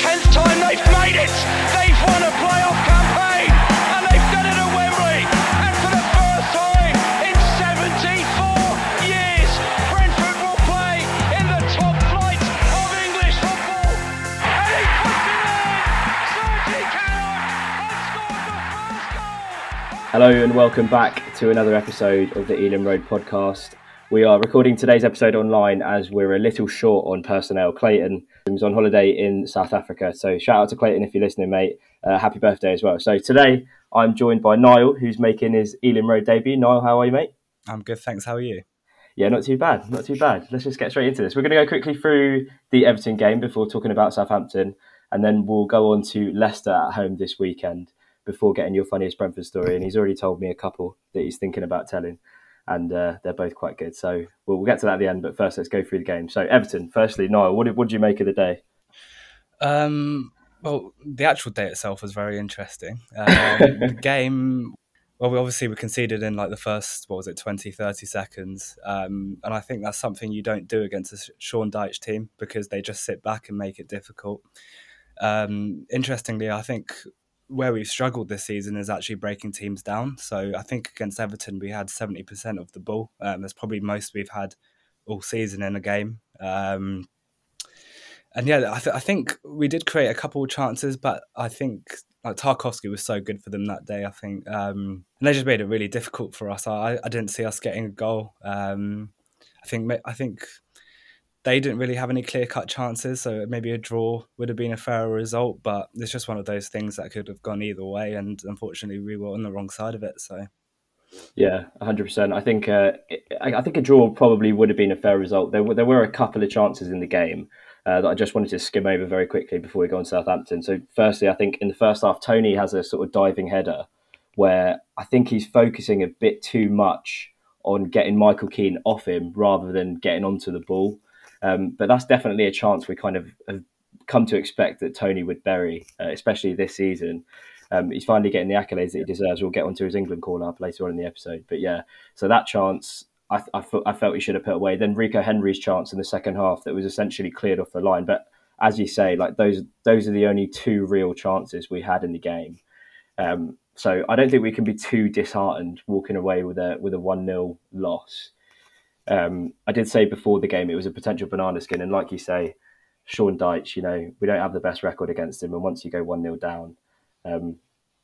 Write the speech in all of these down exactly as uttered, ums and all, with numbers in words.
tenth time they've made it. They've won a playoff campaign, and they've done it at Wembley. And for the first time in seventy-four years, Brentford will play in the top flight of English football. And he puts it in. Sergi Cannon has scored the first goal. Hello and welcome back to another episode of the Elim Road podcast. We are recording today's episode online as we're a little short on personnel. Clayton was on holiday in South Africa, so shout out to Clayton if you're listening, mate. Uh, happy birthday as well. So today I'm joined by Niall, who's making his Elim Road debut. Niall, how are you, mate? I'm good, thanks. How are you? Yeah, not too bad, not too bad. Let's just get straight into this. We're going to go quickly through the Everton game before talking about Southampton, and then we'll go on to Leicester at home this weekend before getting your funniest Brentford story. And he's already told me a couple that he's thinking about telling, and uh, they're both quite good. So we'll, we'll get to that at the end, but first let's go through the game. So Everton, firstly, Niall, what did, what did you make of the day? Um, well, the actual day itself was very interesting. Um, the game, well, we obviously we conceded in like the first, what was it, twenty, thirty seconds. Um, and I think that's something you don't do against a Sean Dyche team because they just sit back and make it difficult. Um, interestingly, I think where we've struggled this season is actually breaking teams down. So I think against Everton, we had seventy percent of the ball. Um, that's probably most we've had all season in a game. Um, and yeah, I, th- I think we did create a couple of chances, but I think like Tarkowski was so good for them that day, I think. Um, and they just made it really difficult for us. I, I didn't see us getting a goal. Um, I think I think... They didn't really have any clear-cut chances, so maybe a draw would have been a fairer result, but it's just one of those things that could have gone either way, and unfortunately we were on the wrong side of it. So, Yeah, one hundred percent. I think uh, I think a draw probably would have been a fair result. There were, there were a couple of chances in the game uh, that I just wanted to skim over very quickly before we go on Southampton. So firstly, I think in the first half, Tony has a sort of diving header where I think he's focusing a bit too much on getting Michael Keane off him rather than getting onto the ball. Um, but that's definitely a chance we kind of have come to expect that Tony would bury, uh, especially this season. Um, he's finally getting the accolades that he deserves. We'll get onto his England call-up later on in the episode. But yeah, so that chance, I, I, I felt he should have put away. Then Rico Henry's chance in the second half that was essentially cleared off the line. But as you say, like those those are the only two real chances we had in the game. Um, so I don't think we can be too disheartened walking away with a with a one nil loss. Um, I did say before the game it was a potential banana skin, and like you say, Sean Dyche, you know, we don't have the best record against him, and once you go one nil down, um,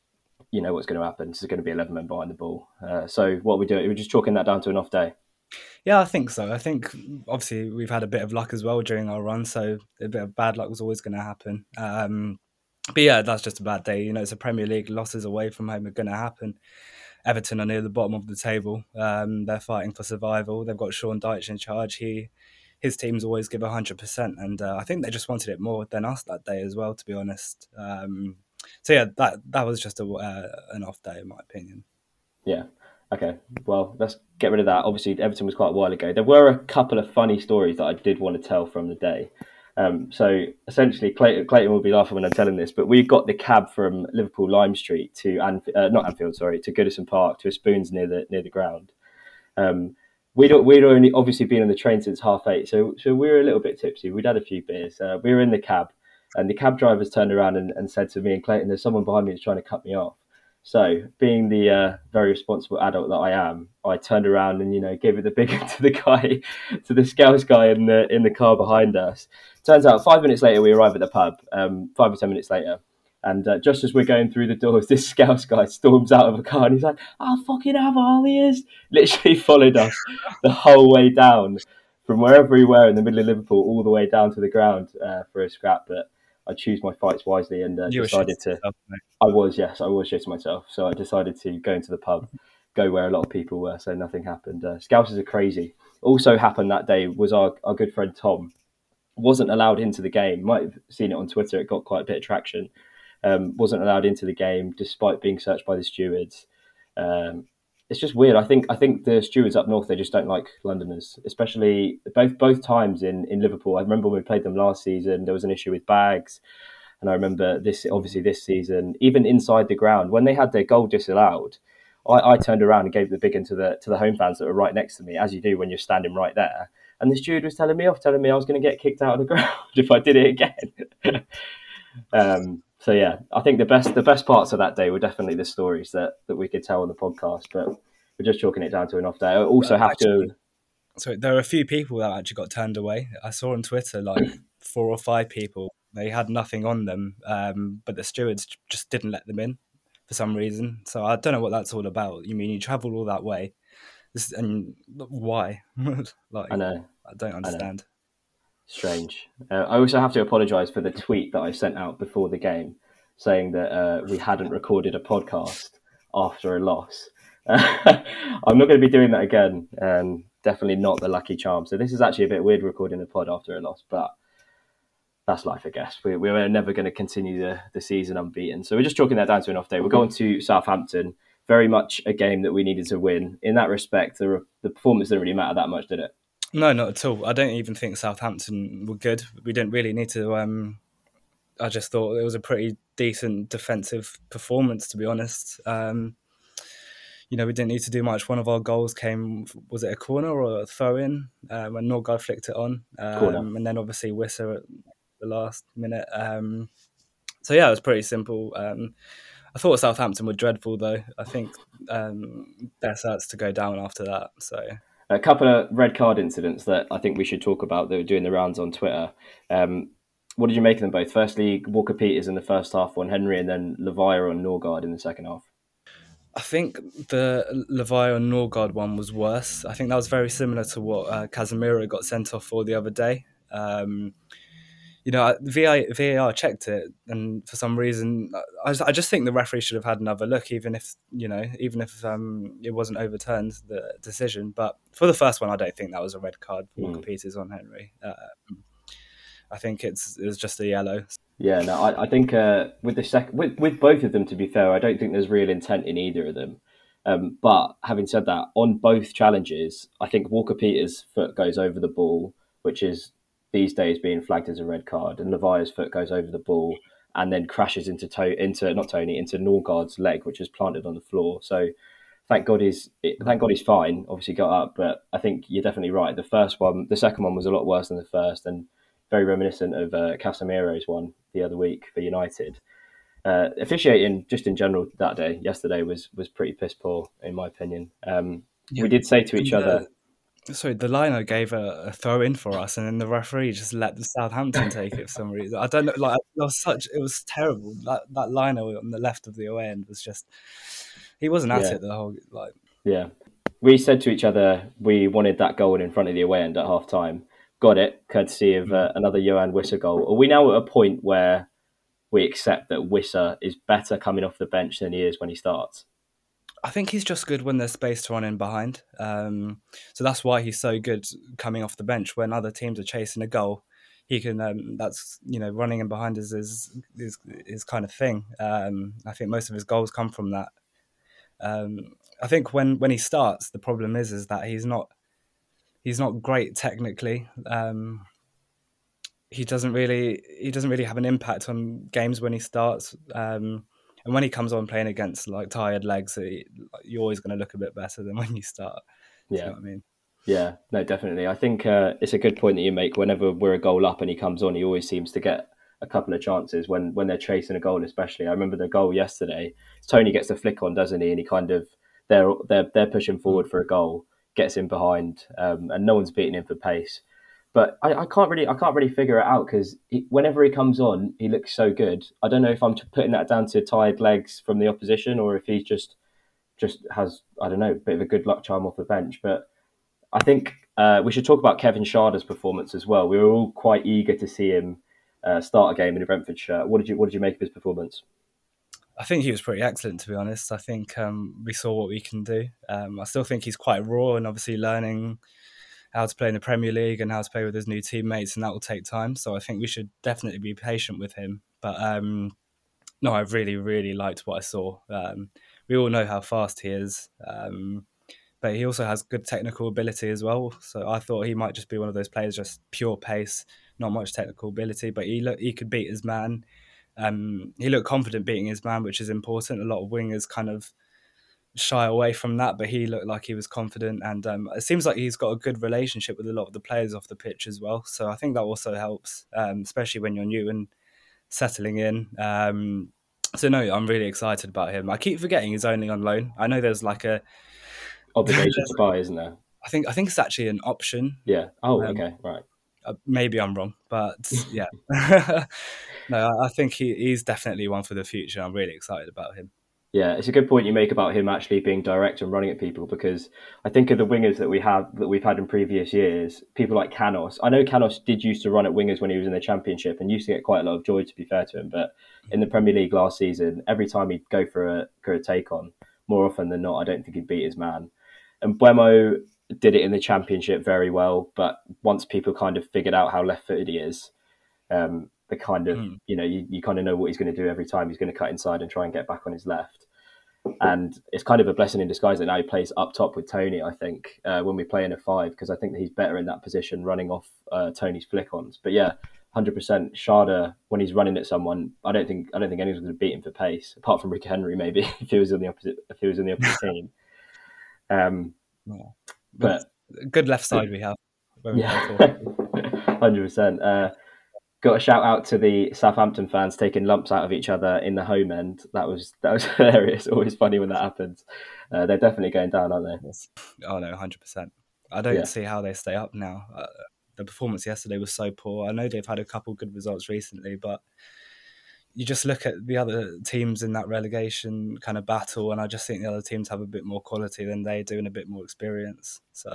you know what's going to happen. There's going to be eleven men behind the ball. Uh, so what we do, we're just chalking that down to an off day. Yeah, I think so. I think obviously we've had a bit of luck as well during our run, so a bit of bad luck was always going to happen. Um, but yeah, that's just a bad day. You know, it's a Premier League, losses away from home are going to happen. Everton are near the bottom of the table. Um, they're fighting for survival. They've got Sean Dyche in charge. He, his teams always give one hundred percent. And uh, I think they just wanted it more than us that day as well, to be honest. Um, so yeah, that that was just a, uh, an off day in my opinion. Yeah. Okay. Well, let's get rid of that. Obviously, Everton was quite a while ago. There were a couple of funny stories that I did want to tell from the day. Um, so essentially, Clayton, Clayton will be laughing when I'm telling this, but we got the cab from Liverpool Lime Street to Anf- uh, not Anfield, sorry, to Goodison Park to a Spoons near the near the ground. Um, we'd we'd only obviously been on the train since half eight, so so we were a little bit tipsy. We'd had a few beers. Uh, we were in the cab, and the cab drivers turned around and, and said to me and Clayton, "There's someone behind me who's trying to cut me off." So, being the uh, very responsible adult that I am, I turned around and you know gave it the big to the guy, to the Scouse guy in the in the car behind us. Turns out, five minutes later, we arrive at the pub. Um, five or ten minutes later, and uh, just as we're going through the doors, this Scouse guy storms out of a car and he's like, "I'll fucking have all he is!" Literally followed us the whole way down from wherever we were in the middle of Liverpool, all the way down to the ground uh, for a scrap. But I choose my fights wisely and uh, decided to. Yourself, I was, yes, I was shitting myself. So I decided to go into the pub, go where a lot of people were, so nothing happened. Uh, Scousers are crazy. Also happened that day was our, our good friend Tom wasn't allowed into the game. Might have seen it on Twitter. It got quite a bit of traction. Um, wasn't allowed into the game despite being searched by the stewards. Um, it's just weird. I think I think the stewards up north, they just don't like Londoners, especially both both times in, in Liverpool. I remember when we played them last season, there was an issue with bags. And I remember this, obviously this season, even inside the ground, when they had their goal disallowed, I, I turned around and gave the big one to the to the home fans that were right next to me, as you do when you're standing right there. And the steward was telling me off, telling me I was going to get kicked out of the ground if I did it again. um, so yeah, I think the best the best parts of that day were definitely the stories that, that we could tell on the podcast, but we're just chalking it down to an off day. I also have Actually, to. so there are a few people that actually got turned away. I saw on Twitter like four or five people. They had nothing on them, um, but the stewards just didn't let them in for some reason. So I don't know what that's all about. You mean you travel all that way, this, and why? like I know. I don't I know. understand. Strange. Uh, I also have to apologise for the tweet that I sent out before the game, saying that uh, we hadn't recorded a podcast after a loss. I'm not going to be doing that again. Um, definitely not the lucky charm. So this is actually a bit weird recording a pod after a loss, but that's life, I guess. We, we were never going to continue the, the season unbeaten. So we're just chalking that down to an off day. We're going to Southampton. Very much a game that we needed to win. In that respect, the, the performance didn't really matter that much, did it? No, not at all. I don't even think Southampton were good. We didn't really need to. Um, I just thought it was a pretty decent defensive performance, to be honest. Um, you know, we didn't need to do much. One of our goals came, was it a corner or a throw-in um, when Norgard flicked it on? Um, and then obviously Wissa at the last minute. Um, so yeah, it was pretty simple. Um, I thought Southampton were dreadful, though. I think um, their starts to go down after that. So a couple of red card incidents that I think we should talk about that were doing the rounds on Twitter. Um, what did you make of them both? Firstly, Walker Peters in the first half on Henry, and then Levier on Norgard in the second half. I think the Levier and Norgard one was worse. I think that was very similar to what uh, Casemiro got sent off for the other day. Um, you know, V A R checked it, and for some reason, I, I just think the referee should have had another look, even if you know, even if um, it wasn't overturned the decision. But for the first one, I don't think that was a red card for Walker mm. Peters on Henry. Uh, I think it's it was just a yellow. Yeah, no, I, I think uh, with the second, with, with both of them, to be fair, I don't think there's real intent in either of them. Um, but having said that, on both challenges, I think Walker Peters' foot goes over the ball, which is these days being flagged as a red card, and Levier's foot goes over the ball and then crashes into to- into not Tony into Norgard's leg, which is planted on the floor. So thank God he's thank God he's fine. Obviously got up, but I think you're definitely right. The first one, the second one was a lot worse than the first, and very reminiscent of uh, Casemiro's one the other week for United. Uh, officiating, just in general, that day, yesterday, was was pretty piss poor, in my opinion. Um, yeah. We did say to each the, other... Sorry, the liner gave a, a throw-in for us, and then the referee just let the Southampton take it for some reason. I don't know, like, it was such... It was terrible. That that liner on the left of the away end was just... He wasn't at yeah. it the whole... like. Yeah. We said to each other we wanted that goal in front of the away end at half-time. Got it, courtesy of uh, another Yoane Wissa goal. Are we now at a point where we accept that Wissa is better coming off the bench than he is when he starts? I think he's just good when there's space to run in behind. Um, so that's why he's so good coming off the bench. When other teams are chasing a goal, he can. Um, that's you know, running in behind is his his, his kind of thing. Um, I think most of his goals come from that. Um, I think when, when he starts, the problem is is that he's not. He's not great technically. Um, he doesn't really he doesn't really have an impact on games when he starts. Um, and when he comes on playing against like tired legs, he, you're always going to look a bit better than when you start. Yeah, you know what I mean. Yeah, no, definitely. I think uh, it's a good point that you make. Whenever we're a goal up and he comes on, he always seems to get a couple of chances when when they're chasing a goal. Especially, I remember the goal yesterday. Tony gets the flick on, doesn't he? And he kind of they're they're they're pushing forward for a goal. Gets in behind, um, and no one's beating him for pace. But I, I can't really, I can't really figure it out because whenever he comes on, he looks so good. I don't know if I'm putting that down to tired legs from the opposition or if he just, just has, I don't know, a bit of a good luck charm off the bench. But I think uh, we should talk about Kevin Schada's performance as well. We were all quite eager to see him uh, start a game in a Brentford shirt. What did you, what did you make of his performance? I think he was pretty excellent, to be honest. I think um, we saw what we can do. Um, I still think he's quite raw and obviously learning how to play in the Premier League and how to play with his new teammates, and that will take time. So I think we should definitely be patient with him. But um, no, I really, really liked what I saw. Um, we all know how fast he is, um, but he also has good technical ability as well. So I thought he might just be one of those players, just pure pace, not much technical ability, but he looked, he could beat his man. Um, he looked confident beating his man, which is important. A lot of wingers kind of shy away from that, but he looked like he was confident, and um, it seems like he's got a good relationship with a lot of the players off the pitch as well. So I think that also helps, um, especially when you're new and settling in. Um, so no, I'm really excited about him. I keep forgetting he's only on loan. I know there's like a obligation to buy, isn't there? I think I think it's actually an option. Yeah. Oh, Um, okay, right. uh, maybe I'm wrong, but yeah. No, I, I think he, he's definitely one for the future. I'm really excited about him. Yeah, it's a good point you make about him actually being direct and running at people, because I think of the wingers that we have that we've had in previous years, people like Canos. I know Canos did used to run at wingers when he was in the Championship and used to get quite a lot of joy, to be fair to him. But in the Premier League last season, every time he'd go for a for a take on, more often than not, I don't think he'd beat his man. And Buemo did it in the Championship very well, but once people kind of figured out how left-footed he is, um, the kind of, mm. you know, you, you kind of know what he's going to do every time. He's going to cut inside and try and get back on his left. And it's kind of a blessing in disguise that now he plays up top with Tony, I think, uh, when we play in a five, because I think that he's better in that position, running off uh, Tony's flick-ons. But yeah, one hundred percent. Schade, when he's running at someone, I don't think I don't think anyone's going to beat him for pace, apart from Rick Henry, maybe, if he was in the opposite if he was in the opposite team. Um, yeah. But good left side we have. Yeah, one hundred percent. Uh, got a shout out to the Southampton fans taking lumps out of each other in the home end. That was that was hilarious. Always funny when that happens. Uh, they're definitely going down, aren't they? Oh no, one hundred percent. I don't yeah. see how they stay up now. Uh, the performance yesterday was so poor. I know they've had a couple good results recently, but you just look at the other teams in that relegation kind of battle, and I just think the other teams have a bit more quality than they do and a bit more experience. So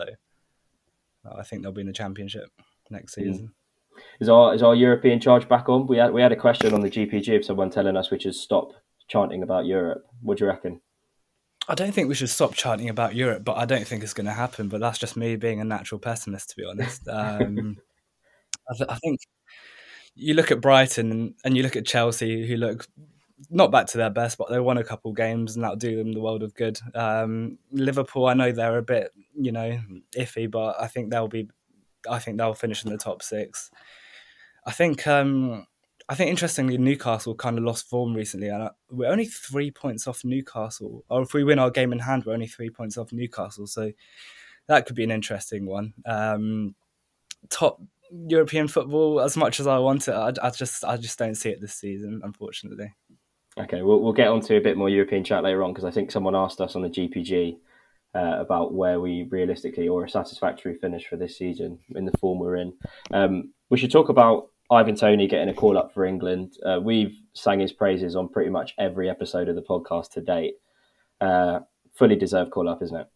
I think they'll be in the Championship next season. Mm. Is our is our European charge back on? We had we had a question on the G P G of someone telling us we should stop chanting about Europe. What do you reckon? I don't think we should stop chanting about Europe, but I don't think it's going to happen. But that's just me being a natural pessimist, to be honest. Um, I, th- I think you look at Brighton and, and you look at Chelsea, who look not back to their best, but they won a couple games and that'll do them the world of good. Um, Liverpool, I know they're a bit, you know, iffy, but I think they'll be. I think they'll finish in the top six. I think, um, I think interestingly, Newcastle kind of lost form recently, and we're only three points off Newcastle. Or if we win our game in hand, we're only three points off Newcastle. So that could be an interesting one. Um, top European football, as much as I want it, I, I just, I just don't see it this season, unfortunately. Okay, we'll we'll get onto a bit more European chat later on, because I think someone asked us on the G P G. Uh, about where we realistically or a satisfactory finish for this season in the form we're in. Um, we should talk about Ivan Toney getting a call up for England. Uh, we've sang his praises on pretty much every episode of the podcast to date. Uh, fully deserved call up, isn't it?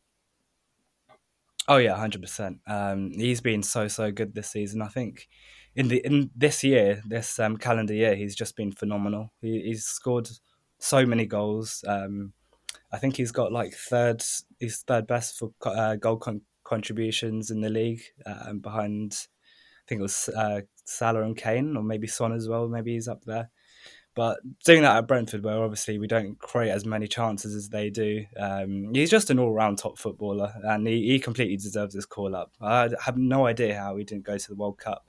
Oh yeah, one hundred percent. Um, he's been so so good this season. I think in the in this year, this um, calendar year, he's just been phenomenal. He, he's scored so many goals. Um, I think he's got like third, he's third best for uh, goal con- contributions in the league, um, behind, I think it was uh, Salah and Kane, or maybe Son as well. Maybe he's up there. But doing that at Brentford, where obviously we don't create as many chances as they do, um, he's just an all-round top footballer, and he, he completely deserves this call-up. I have no idea how he didn't go to the World Cup.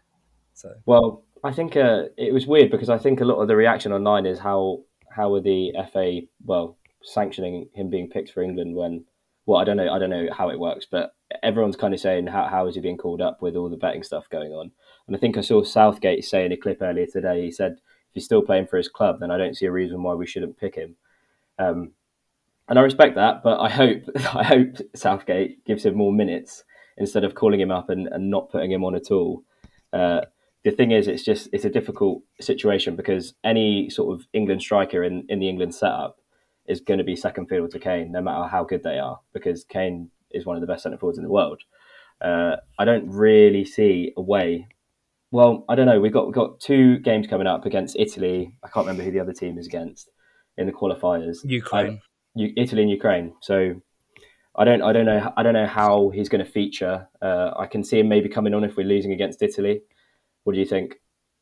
So well, I think uh, it was weird, because I think a lot of the reaction online is how how are the F A well. sanctioning him being picked for England when, well, I don't know, I don't know how it works, but everyone's kind of saying how how is he being called up with all the betting stuff going on? And I think I saw Southgate say in a clip earlier today, he said if he's still playing for his club, then I don't see a reason why we shouldn't pick him. Um, and I respect that, but I hope I hope Southgate gives him more minutes instead of calling him up and, and not putting him on at all. Uh, the thing is, it's just it's a difficult situation, because any sort of England striker in, in the England setup is going to be second fiddle to Kane, no matter how good they are, because Kane is one of the best centre forwards in the world. Uh, I don't really see a way. Well, I don't know. We've got we've got two games coming up against Italy. I can't remember who the other team is against in the qualifiers. Ukraine, I, Italy and Ukraine. So I don't I don't know I don't know how he's going to feature. Uh, I can see him maybe coming on if we're losing against Italy. What do you think?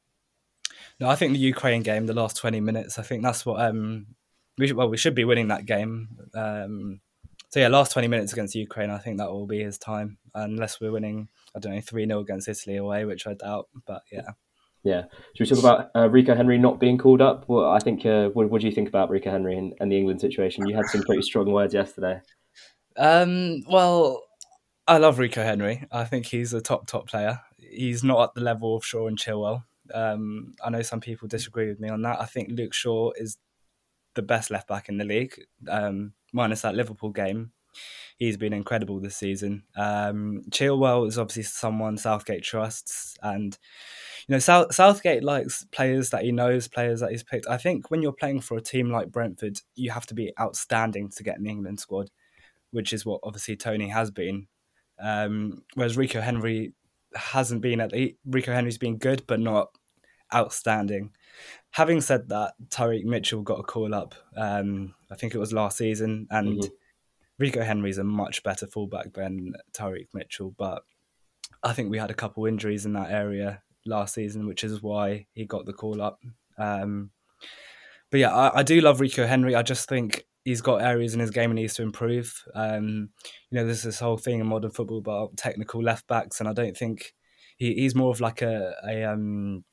No, I think the Ukraine game, the last twenty minutes. I think that's what. Um, We should, well, we should be winning that game. Um, so yeah, last twenty minutes against Ukraine, I think that will be his time, unless we're winning, I don't know, three nil against Italy away, which I doubt. But yeah. Yeah. Should we talk about uh, Rico Henry not being called up? Well, I think, uh, what, what do you think about Rico Henry and, and the England situation? You had some pretty strong words yesterday. Um, well, I love Rico Henry. I think he's a top, top player. He's not at the level of Shaw and Chilwell. Um, I know some people disagree with me on that. I think Luke Shaw is the best left back in the league, um, minus that Liverpool game. He's been incredible this season. Um, Chilwell is obviously someone Southgate trusts, and you know South, Southgate likes players that he knows, players that he's picked. I think when you're playing for a team like Brentford, you have to be outstanding to get in the England squad, which is what obviously Tony has been. Um, whereas Rico Henry hasn't been at the, Rico Henry's been good, but not outstanding. Having said that, Tyreek Mitchell got a call up. Um, I think it was last season, and mm-hmm. Rico Henry's a much better fullback than Tyreek Mitchell, but I think we had a couple injuries in that area last season, which is why he got the call up. Um, but yeah, I, I do love Rico Henry. I just think he's got areas in his game he needs to improve. Um, you know, there's this whole thing in modern football about technical left backs, and I don't think he, he's more of like a, a, um,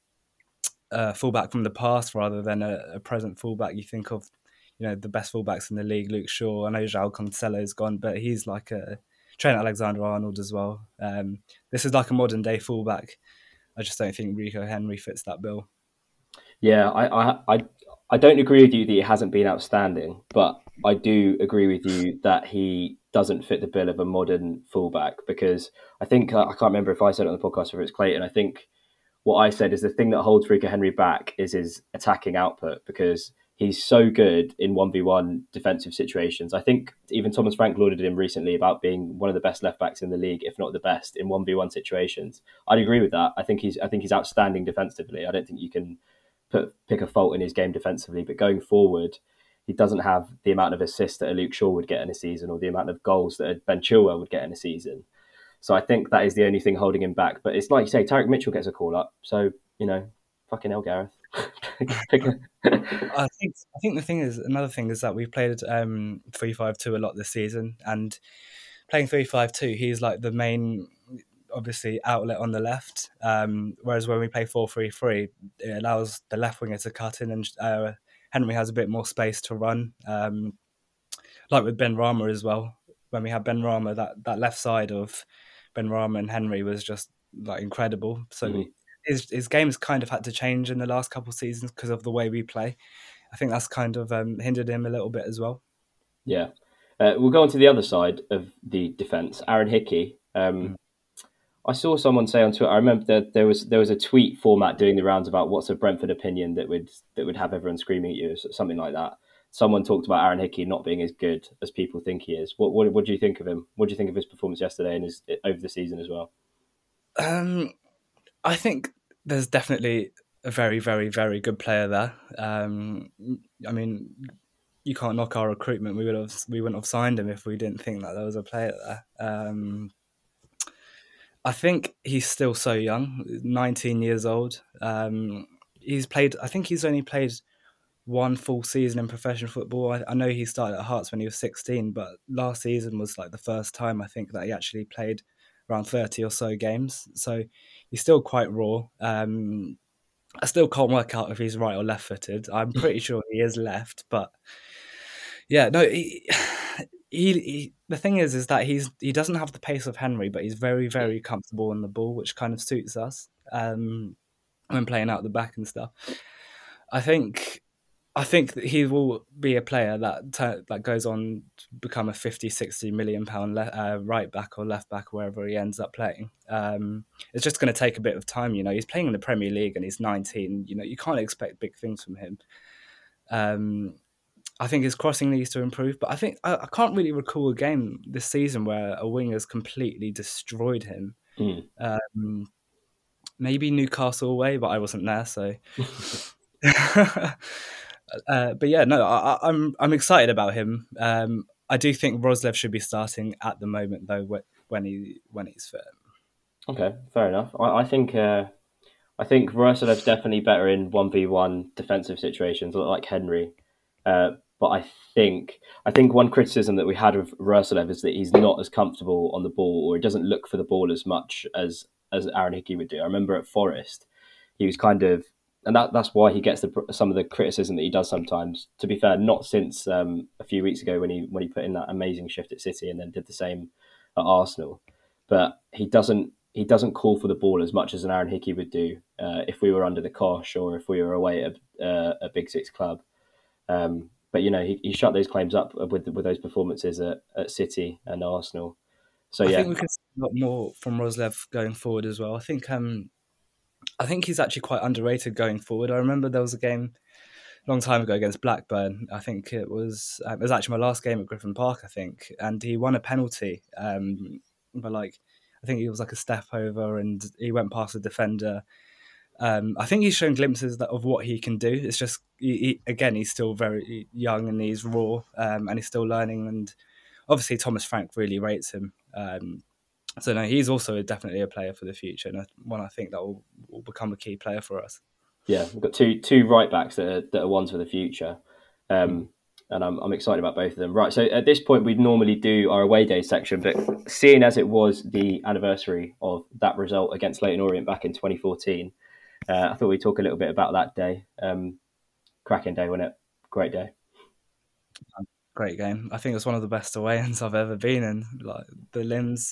a fullback from the past rather than a, a present fullback. You think of, you know, the best fullbacks in the league, Luke Shaw. I know João Cancelo's gone, but he's like a Trent Alexander-Arnold as well. Um, this is like a modern day fullback. I just don't think Rico Henry fits that bill. Yeah, I, I, I, I don't agree with you that he hasn't been outstanding, but I do agree with you that he doesn't fit the bill of a modern fullback, because I think, I can't remember if I said it on the podcast or if it's Clayton, I think what I said is the thing that holds Rico Henry back is his attacking output, because he's so good in one v one defensive situations. I think even Thomas Frank lauded him recently about being one of the best left backs in the league, if not the best, in one v one situations. I'd agree with that. I think he's I think he's outstanding defensively. I don't think you can put pick a fault in his game defensively, but going forward, he doesn't have the amount of assists that a Luke Shaw would get in a season, or the amount of goals that a Ben Chilwell would get in a season. So I think that is the only thing holding him back. But it's like you say, Tyreek Mitchell gets a call up. So, you know, fucking hell, Gareth. I think I think the thing is, another thing is that we've played um, three five two a lot this season, and playing three five two, he's like the main, obviously, outlet on the left. Um, whereas when we play four three three, it allows the left winger to cut in, and uh, Henry has a bit more space to run. Um, like with Ben Rama as well. When we had Ben Rama, that, that left side of Ben Rama and Henry was just like incredible. So mm-hmm. his his game has kind of had to change in the last couple of seasons because of the way we play. I think that's kind of um, hindered him a little bit as well. Yeah. Uh, we'll go on to the other side of the defence. Aaron Hickey. Um, mm. I saw someone say on Twitter, I remember that there was there was a tweet format doing the rounds about what's a Brentford opinion that would that would have everyone screaming at you, something like that. Someone talked about Aaron Hickey not being as good as people think he is. What what, what do you think of him? What do you think of his performance yesterday and his over the season as well? Um, I think there's definitely a very, very, very good player there. Um, I mean, you can't knock our recruitment. We would have we wouldn't have signed him if we didn't think that there was a player there. Um, I think he's still so young, nineteen years old. Um, he's played. I think he's only played one full season in professional football. I, I know he started at Hearts when he was sixteen, but last season was like the first time I think that he actually played around thirty or so games. So he's still quite raw. Um, I still can't work out if he's right or left-footed. I'm pretty sure he is left, but yeah, no. He, he, he the thing is, is that he's he doesn't have the pace of Henry, but he's very, very comfortable on the ball, which kind of suits us um, when playing out the back and stuff. I think. I think that he will be a player that t- that goes on to become a fifty, sixty million pound le- uh, right back or left back, wherever he ends up playing. Um, it's just going to take a bit of time. You know, he's playing in the Premier League and he's nineteen. You know, you can't expect big things from him. Um, I think his crossing needs to improve, but I think I, I can't really recall a game this season where a wing has completely destroyed him. Mm. Um, maybe Newcastle away, but I wasn't there, so. Uh, but yeah, no, I, I'm I'm excited about him. Um, I do think Roslev should be starting at the moment, though, when he when he's fit. Okay, fair enough. I, I think uh, I think Roslev's definitely better in one v one defensive situations, like Henry. Uh, but I think I think one criticism that we had of Roslev is that he's not as comfortable on the ball, or he doesn't look for the ball as much as as Aaron Hickey would do. I remember at Forest, he was kind of. And that, that's why he gets the, some of the criticism that he does sometimes. To be fair, not since um, a few weeks ago when he when he put in that amazing shift at City and then did the same at Arsenal. But he doesn't he doesn't call for the ball as much as an Aaron Hickey would do uh, if we were under the cosh or if we were away at a, uh, a Big Six club. Um, but you know, he, he shut those claims up with with those performances at, at City and Arsenal. So I yeah, think we can see a lot more from Roslev going forward as well. I think um, I think he's actually quite underrated going forward. I remember there was a game a long time ago against Blackburn. I think it was uh, it was actually my last game at Griffin Park, I think, and he won a penalty. Um, but like, I think he was like a step over, and he went past the defender. Um, I think he's shown glimpses of what he can do. It's just he, he, again, he's still very young and he's raw, um, and he's still learning. And obviously, Thomas Frank really rates him. Um, so no, he's also definitely a player for the future, and one I think that will, will become a key player for us. Yeah, we've got two two right backs that are, that are ones for the future, um, and I'm I'm excited about both of them. Right, so at this point we'd normally do our away day section, but seeing as it was the anniversary of that result against Leyton Orient back in twenty fourteen, uh, I thought we'd talk a little bit about that day. Um, cracking day, wasn't it? Great day. Great game. I think it was one of the best away-ins I've ever been in. Like the limbs.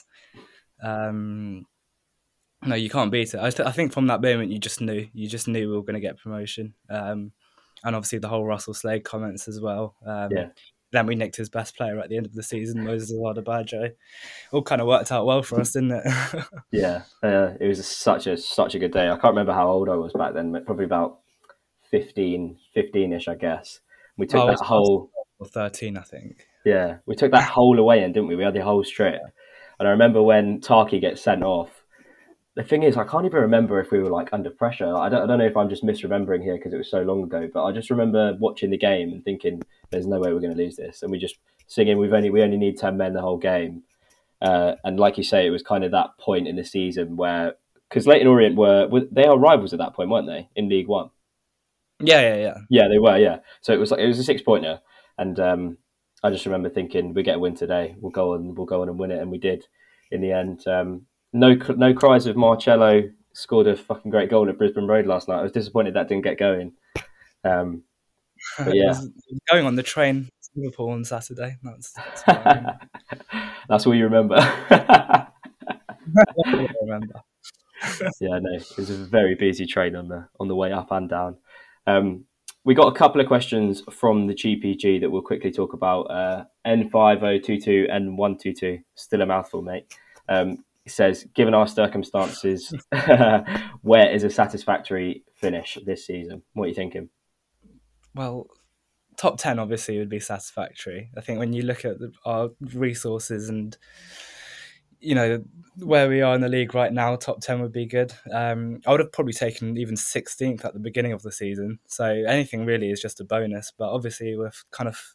Um, No, you can't beat it. I, th- I think from that moment, you just knew. You just knew we were going to get promotion. Um, and obviously the whole Russell Slade comments as well. Um, Yeah. Then we nicked his best player at the end of the season, Moses Oladibadjo. All kind of worked out well for us, didn't it? Yeah, uh, it was such a such a good day. I can't remember how old I was back then, but probably about fifteen, fifteen-ish, I guess. We took Oh, that whole... Or thirteen, I think. Yeah, we took that whole away in, didn't we? We had the whole strip. And I remember when Tarky gets sent off, the thing is, I can't even remember if we were like under pressure. I don't, I don't know if I'm just misremembering here because it was so long ago, but I just remember watching the game and thinking, "There's no way we're going to lose this." And we just singing, "We've only we only need ten men the whole game." Uh, and like you say, it was kind of that point in the season where, because Leyton Orient were, were they are rivals at that point, weren't they, in League One? Yeah, yeah, yeah. Yeah, they were. Yeah, so it was like it was a six pointer, and um, I just remember thinking, "We get a win today. We'll go on. We'll go on and win it," and we did. In the end. Um, No, no cries of Marcello scored a fucking great goal at Brisbane Road last night. I was disappointed that didn't get going. Um, but yeah, it was going on the train to Liverpool on Saturday. That's that's, what that's all you remember. I remember. Yeah, no, it was a very busy train on the on the way up and down. Um, we got a couple of questions from the G P G that we'll quickly talk about. Uh, N five oh two two N one two two, still a mouthful, mate. Um, It says, given our circumstances, where is a satisfactory finish this season? What are you thinking? Well, top ten obviously would be satisfactory. I think when you look at the, our resources and, you know, where we are in the league right now, top ten would be good. Um, I would have probably taken even sixteenth at the beginning of the season. So anything really is just a bonus. But obviously we're kind of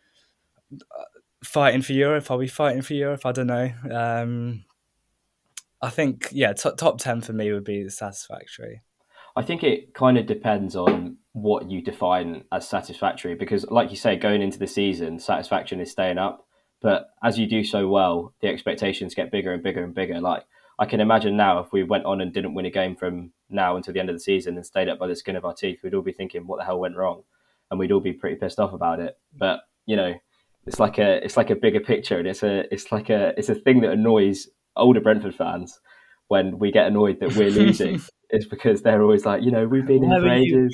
fighting for Europe. Are we fighting for Europe? I don't know. Um, I think, yeah, t- top ten for me would be satisfactory. I think it kind of depends on what you define as satisfactory, because like you say, going into the season, satisfaction is staying up. But as you do so well, the expectations get bigger and bigger and bigger. Like I can imagine now if we went on and didn't win a game from now until the end of the season and stayed up by the skin of our teeth, we'd all be thinking, what the hell went wrong? And we'd all be pretty pissed off about it. But, you know, it's like a it's like a bigger picture, and it's a it's like a it's a thing that annoys older Brentford fans when we get annoyed that we're losing. It's because they're always like, you know, we've been in for ages.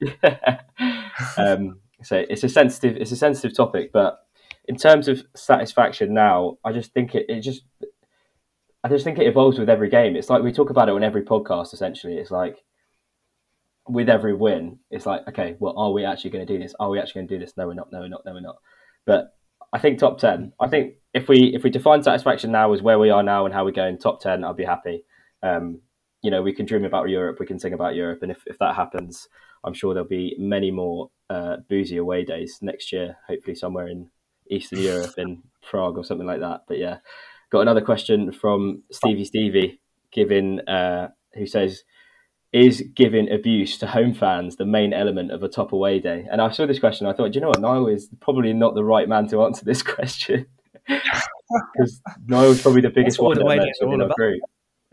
um, so it's a sensitive it's a sensitive topic, but in terms of satisfaction now, I just think it, it just I just think it evolves with every game. It's like we talk about it on every podcast. Essentially, it's like with every win, it's like, okay, well, are we actually going to do this? Are we actually going to do this? No, we're not. No, we're not. No, we're not. But I think top ten. I think if we if we define satisfaction now as where we are now and how we're going, top ten, I'll be happy. Um, you know, we can dream about Europe, we can sing about Europe, and if, if that happens, I'm sure there'll be many more uh, boozy away days next year. Hopefully, somewhere in Eastern Europe, in Prague or something like that. But yeah, got another question from Stevie Stevie, giving uh, who says, is giving abuse to home fans the main element of a top away day? And I saw this question, I thought, do you know what, Niall is probably not the right man to answer this question, because Niall's probably the biggest one that met within our group.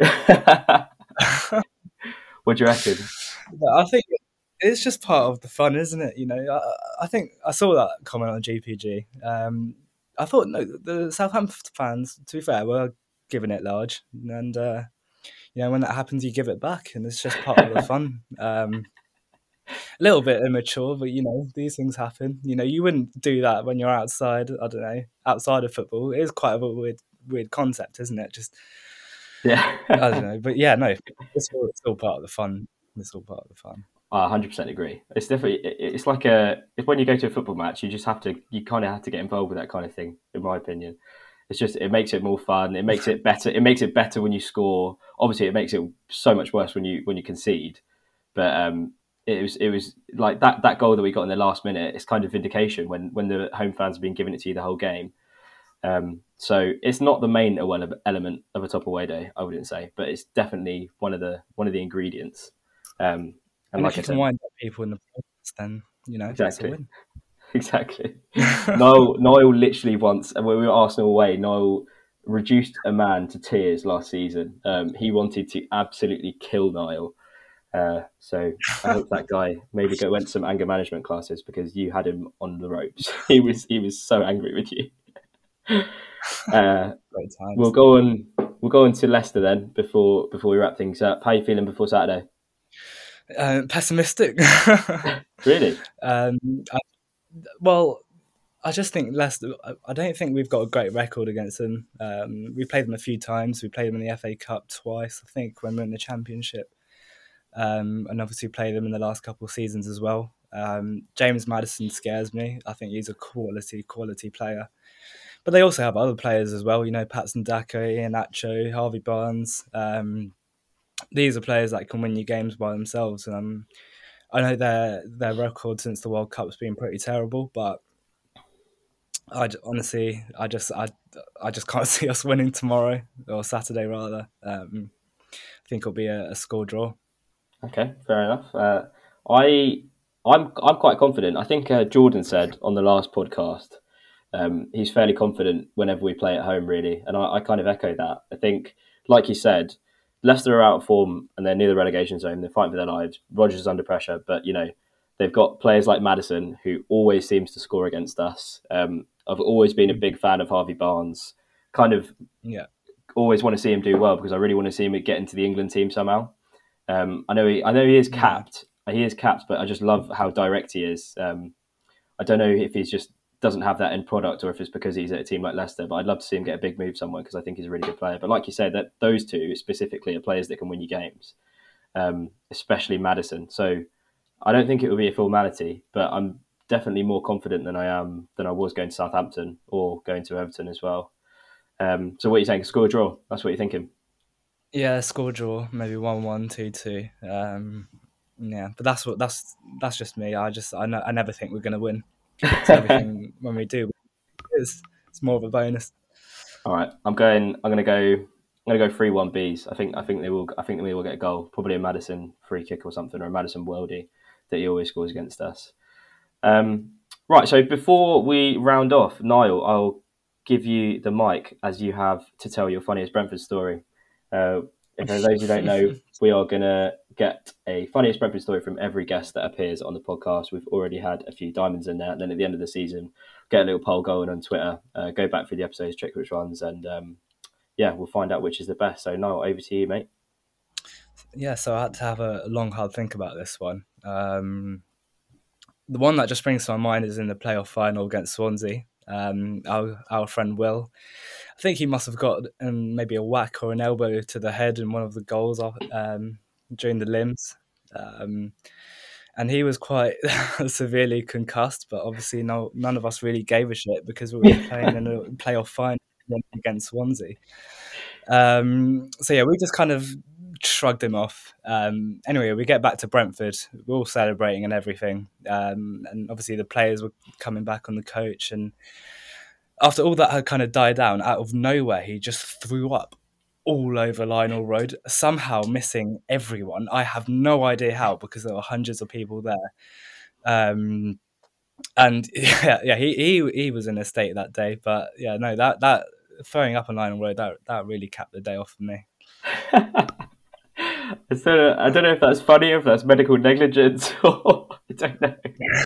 What do you reckon? I think it's just part of the fun, isn't it? You know, I, I think I saw that comment on G P G. Um, I thought no, the Southampton fans, to be fair, were giving it large, and uh, you know, when that happens, you give it back, and it's just part of the fun. Um, a little bit immature, but you know, these things happen. You know, you wouldn't do that when you're outside. I don't know, outside of football. It is quite a weird, weird concept, isn't it? Just Yeah. I don't know, but yeah, no, it's all, it's all part of the fun. It's all part of the fun. I one hundred percent agree. It's definitely, it's like a, if when you go to a football match, you just have to, you kind of have to get involved with that kind of thing, in my opinion. It's just, it makes it more fun. It makes it better. It makes it better when you score. Obviously, it makes it so much worse when you when you concede. But um, it was it was like that that goal that we got in the last minute. It's kind of vindication when when the home fans have been giving it to you the whole game. Um, so it's not the main element of a top away day, I wouldn't say, but it's definitely one of the one of the ingredients. Um, and, and like if you can said, wind up people in the process, then you know exactly. That's a win. Exactly. Niall, Niall literally once, when we were Arsenal away, Niall reduced a man to tears last season. Um, he wanted to absolutely kill Niall. Uh, so I hope that guy maybe go went to some anger management classes because you had him on the ropes. he was he was so angry with you. Uh, Great times. We'll go on. We'll go on to Leicester then before before we wrap things up. How are you feeling before Saturday? Uh, pessimistic. Really? Um, I, well, I just think Leicester. I don't think we've got a great record against them. Um, we played them a few times. We played them in the F A Cup twice, I think, when we were in the Championship, um, and obviously played them in the last couple of seasons as well. Um, James Maddison scares me. I think he's a quality, quality player. But they also have other players as well. You know, Patson Daka, Iheanacho, Harvey Barnes. Um, these are players that can win you games by themselves. And um, I know their their record since the World Cup's been pretty terrible, but I honestly, I just, I, I just can't see us winning tomorrow or Saturday rather. Um, I think it'll be a, a score draw. Okay, fair enough. Uh, I, I'm, I'm quite confident. I think uh, Jordan said on the last podcast, um, he's fairly confident whenever we play at home, really, and I, I kind of echo that. I think, like you said, Leicester are out of form and they're near the relegation zone. They're fighting for their lives. Rodgers is under pressure, but you know they've got players like Maddison who always seems to score against us. Um, I've always been a big fan of Harvey Barnes. Kind of, yeah, always want to see him do well because I really want to see him get into the England team somehow. Um, I know he, I know he is capped. Yeah. He is capped, but I just love how direct he is. Um, I don't know if he's just doesn't have that end product or if it's because he's at a team like Leicester, but I'd love to see him get a big move somewhere because I think he's a really good player. But like you said, that those two specifically are players that can win you games, um, especially Maddison. So I don't think it will be a formality, but I'm definitely more confident than I am than I was going to Southampton or going to Everton as well. Um, so what are you saying? Score draw? That's what you're thinking? Yeah, score draw, maybe one one, two two. Um, yeah, but that's what that's that's just me. I just I, no, I never think we're going to win. So everything when we do, it's it's more of a bonus. All right, I'm going. I'm going to go. I'm going to go three one Bs. I think. I think they will. I think we will get a goal. Probably a Maddison free kick or something, or a Maddison worldie that he always scores against us. Um, right. So before we round off, Niall, I'll give you the mic as you have to tell your funniest Brentford story. Uh, if for those who don't know, we are going to get a funniest Brentford story from every guest that appears on the podcast. We've already had a few diamonds in there. And then at the end of the season, get a little poll going on Twitter, uh, go back through the episodes, check which ones, and um, yeah, we'll find out which is the best. So, Niall, over to you, mate. Yeah, so I had to have a long, hard think about this one. Um, the one that just springs to my mind is in the playoff final against Swansea. Um, our our friend Will, I think he must have got um, maybe a whack or an elbow to the head in one of the goals um, during the limbs. Um, and he was quite severely concussed, but obviously no, none of us really gave a shit because we were playing in a playoff final against Swansea. Um, so yeah, we just kind of shrugged him off. Um, anyway, we get back to Brentford. We're all celebrating and everything. Um, and obviously the players were coming back on the coach. And after all that had kind of died down, out of nowhere, he just threw up all over Lionel Road, somehow missing everyone. I have no idea how, because there were hundreds of people there. Um, and yeah, yeah, he, he he was in a state that day. But yeah, no, that that throwing up on Lionel Road, that that really capped the day off for me. I don't know, I don't know if that's funny or if that's medical negligence or I don't know.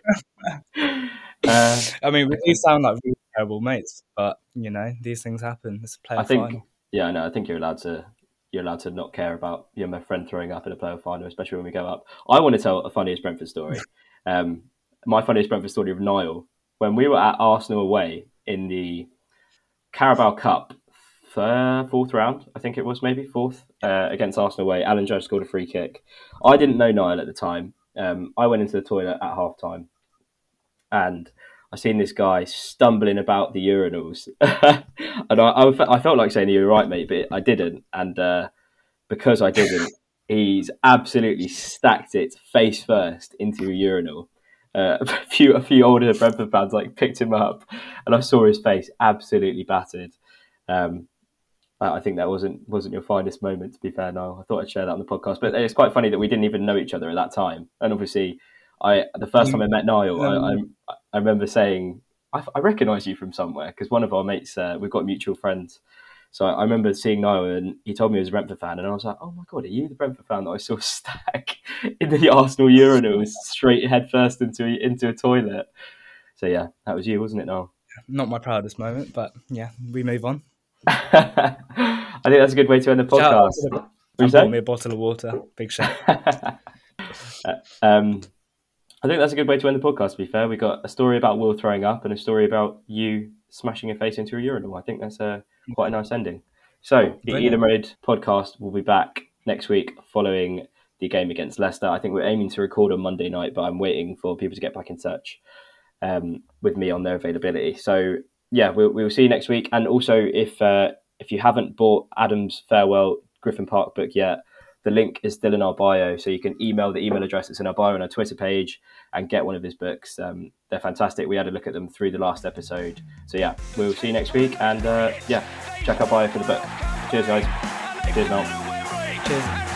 uh, I mean, we do sound like really terrible mates, but you know, these things happen. It's a playoff I think, final. yeah, no, I think you're allowed to you're allowed to not care about you know, my friend throwing up in a playoff final, especially when we go up. I want to tell a funniest Brentford story. Um, my funniest Brentford story of Niall, when we were at Arsenal away in the Carabao Cup, third, fourth round, I think it was maybe fourth, uh, against Arsenal away. Alan Judge scored a free kick. I didn't know Niall at the time. Um, I went into the toilet at half time and I seen this guy stumbling about the urinals. and I, I, I felt like saying, "You're right, mate," but I didn't. And uh, because I didn't, he's absolutely stacked it face first into a urinal. Uh, a few a few older Brentford fans like picked him up, and I saw his face absolutely battered. Um, I think that wasn't wasn't your finest moment, to be fair. No, I thought I'd share that on the podcast. But it's quite funny that we didn't even know each other at that time. And obviously, I the first time I met Niall, um, I, I I remember saying, I, I recognise you from somewhere, because one of our mates, uh, we've got mutual friends. So I remember seeing Niall and he told me he was a Brentford fan, and I was like, oh my God, are you the Brentford fan that I saw stack in the Arsenal urinals straight head first into, into a toilet? So yeah, that was you, wasn't it, Niall? Not my proudest moment, but yeah, we move on. I think that's a good way to end the podcast. I bought me a bottle of water. Big shout. um, I think that's a good way to end the podcast, to be fair. We got a story about Will throwing up and a story about you smashing your face into a urinal. I think that's a quite a nice ending. So the Elam Road podcast will be back next week following the game against Leicester. I think we're aiming to record on Monday night, but I'm waiting for people to get back in touch um, with me on their availability. So yeah, we'll, we'll see you next week. And also, if uh, if you haven't bought Adam's Farewell Griffin Park book yet, the link is still in our bio. So you can email the email address that's in our bio on our Twitter page and get one of his books. Um, they're fantastic. We had a look at them through the last episode. So yeah, we'll see you next week. And uh, yeah, check our bio for the book. Cheers, guys. Cheers, Noel. Cheers.